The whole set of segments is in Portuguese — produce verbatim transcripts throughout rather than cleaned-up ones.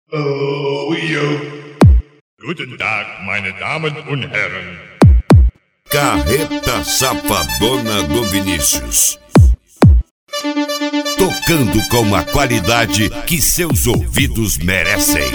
Oh, yo. Guten Tag, meine Damen und Herren. Carreta Safadona do Vinícius. Tocando com a qualidade que seus ouvidos merecem.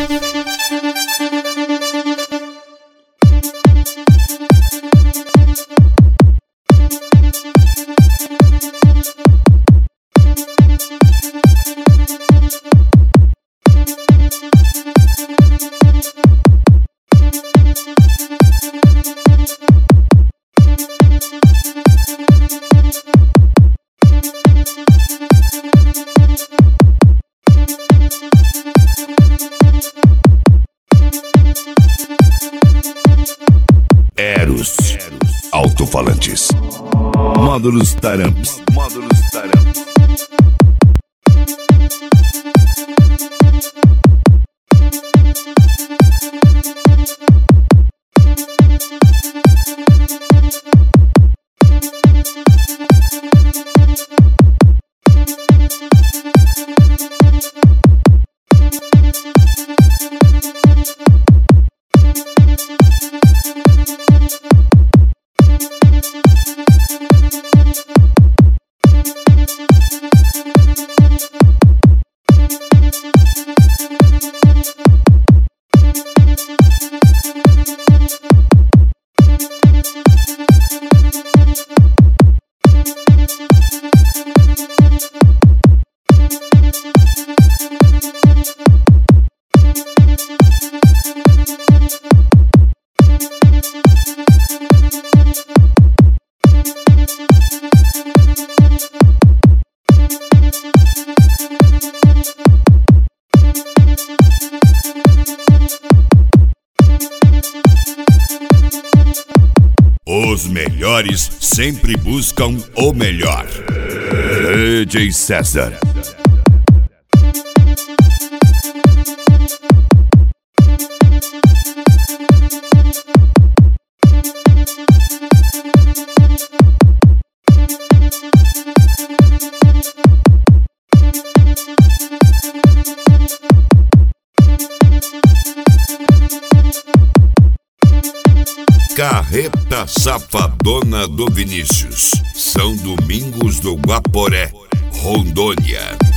Eros, alto-falantes, módulos taramps, módulos taramps. Os melhores sempre buscam o melhor. D J César. Carreta Safadona do Vinícius. São Domingos do Guaporé, Rondônia.